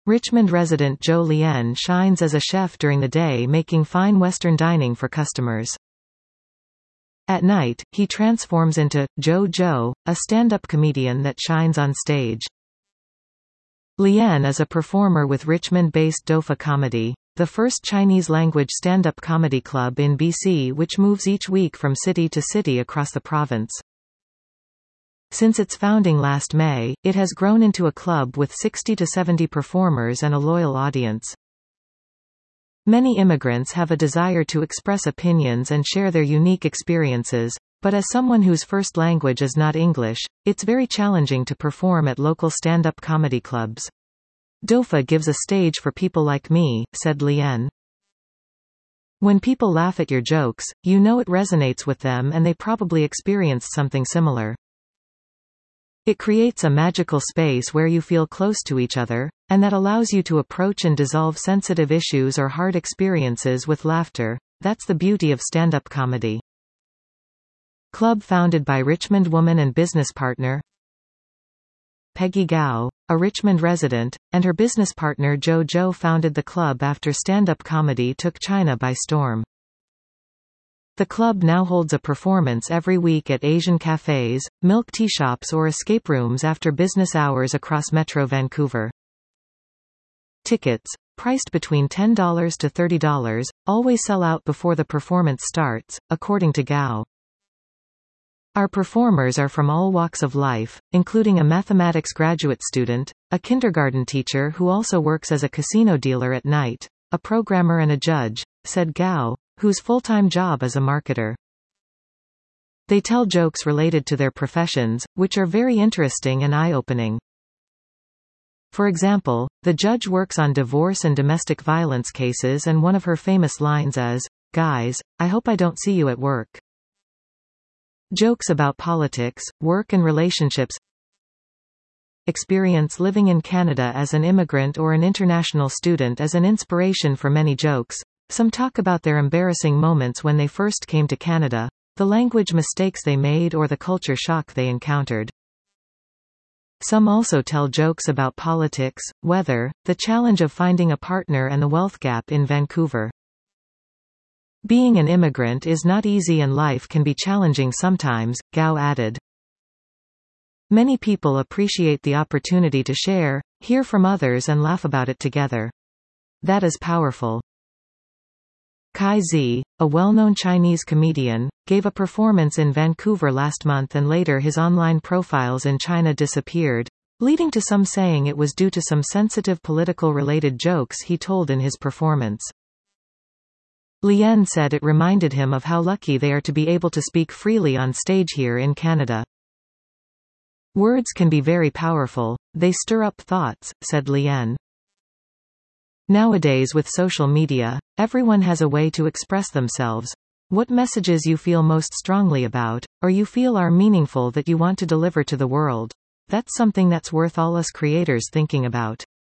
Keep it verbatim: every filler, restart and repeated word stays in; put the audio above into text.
Richmond resident Zhou Lian shines as a chef during the day, making fine Western dining for customers. At night, he transforms into Zhou Zhou, a stand-up comedian that shines on stage. Lian is a performer with Richmond-based Doufa Comedy, the first Chinese-language stand-up comedy club in B C which moves each week from city to city across the province. Since its founding last May, it has grown into a club with sixty to seventy performers and a loyal audience. Many immigrants have a desire to express opinions and share their unique experiences, but as someone whose first language is not English, it's very challenging to perform at local stand-up comedy clubs. Doufa gives a stage for people like me, said Lian. When people laugh at your jokes, you know it resonates with them and they probably experienced something similar. It creates a magical space where you feel close to each other, and that allows you to approach and dissolve sensitive issues or hard experiences with laughter. That's the beauty of stand-up comedy. Club founded by Richmond woman and business partner Peggy Gao, a Richmond resident, and her business partner Zhou Zhou founded the club after stand-up comedy took China by storm. The club now holds a performance every week at Asian cafes, milk tea shops or escape rooms after business hours across Metro Vancouver. Tickets, priced between ten dollars to thirty dollars, always sell out before the performance starts, according to Gao. Our performers are from all walks of life, including a mathematics graduate student, a kindergarten teacher who also works as a casino dealer at night, a programmer and a judge, said Gao, whose full-time job is a marketer. They tell jokes related to their professions, which are very interesting and eye-opening. For example, the judge works on divorce and domestic violence cases and one of her famous lines is, "Guys, I hope I don't see you at work." Jokes about politics, work and relationships. Experience living in Canada as an immigrant or an international student as an inspiration for many jokes. Some talk about their embarrassing moments when they first came to Canada, the language mistakes they made or the culture shock they encountered. Some also tell jokes about politics, weather, the challenge of finding a partner and the wealth gap in Vancouver. Being an immigrant is not easy and life can be challenging sometimes, Gao added. Many people appreciate the opportunity to share, hear from others and laugh about it together. That is powerful. Kai Zi, a well-known Chinese comedian, gave a performance in Vancouver last month and later his online profiles in China disappeared, leading to some saying it was due to some sensitive political-related jokes he told in his performance. Lian said it reminded him of how lucky they are to be able to speak freely on stage here in Canada. Words can be very powerful, they stir up thoughts, said Lian. Nowadays with social media, everyone has a way to express themselves. What messages you feel most strongly about, or you feel are meaningful that you want to deliver to the world? That's something that's worth all us creators thinking about.